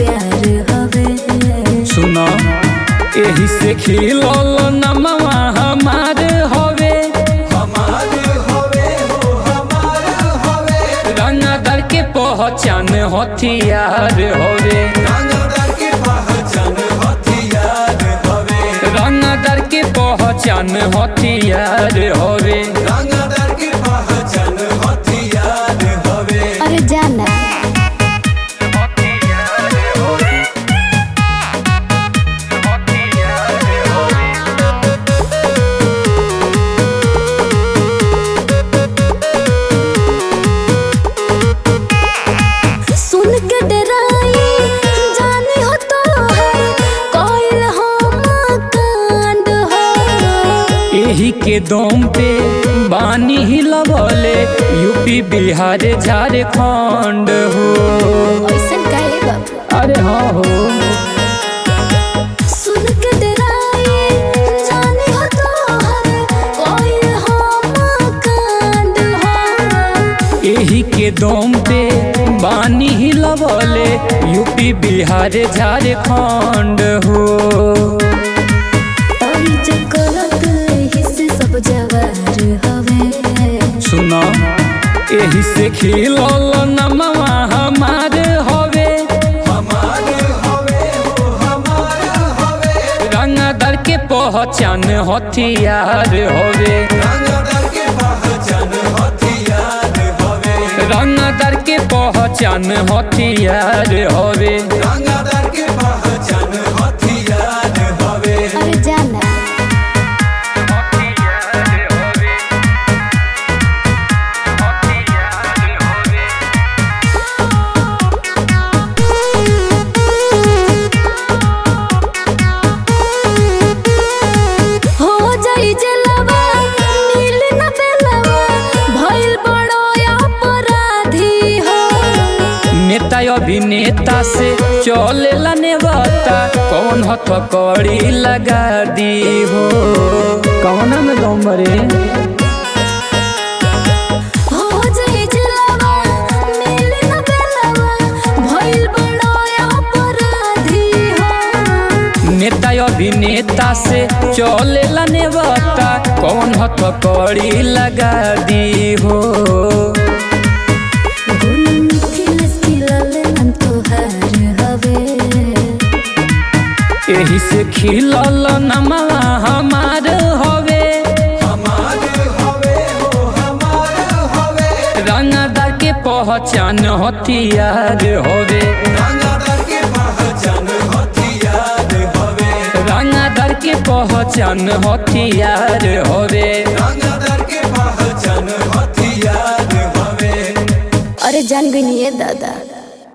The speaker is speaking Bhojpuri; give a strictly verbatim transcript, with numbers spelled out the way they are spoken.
यार हवे। सुनो एही से खिलल नमवा हमार हवे, हमार हवे हो हमार हवे। रंगदार के पहचान हथियार हवे, रंगदार के पहचान हथियार हवे। रंगदार के पहचान हथियार हवे। रंगदार के पहचान हथियार हवे। अरे जाना सुन के डराई जाने हो तो है कोयल हम कांड हो। एही के दम पे बानी हिलवले यूपी बिहार झारखंड हो। ऐसन काहे बाबू अरे हाँ हो, सुन के डराई जाने हो तो है कोयल हम कांड हो। एही के दम पे बानी हिलवले यूपी बिहार झारखंड हो। तभी चकरत हिस्से सब जवार हवे। सुनो एही से खिलल नमवा हमार हवे, हमार हवे हो हमार हवे। रंगदार के पहचान हथियार हवे, रंगदार के पहचान हथियार हवे। रंगदार के पहचान हथियार हवे। रंगदार के पहचान हथियार हवे। अरे जाना हो जाई जलवा नील न बेलवा भइल बड़ो अपराधी हो। नेता अभिनेता से चलेला नेवता कौन हथ कड़ी लगा दी हो। कौन में दम रे हो जाई जलवा नील न बेलवा भइल बड़ो अपराधी हो। नेता अभिनेता से चलेला नेवता कौन हथ कड़ी लगा दी हो। गुण मिथिलेश खिलल हम तोहार हवे। एही से खिलल नमवा हमार हवे, हमार हवे हो हमार हवे। रंगदार के पहचान हथियार हवे, रंगदार के पहचान हथियार हवे। रंगदार के पहचान हथियार हवे। रंगदार के पहचान हथियार हवे। अरे जान गई नहीं है दादा।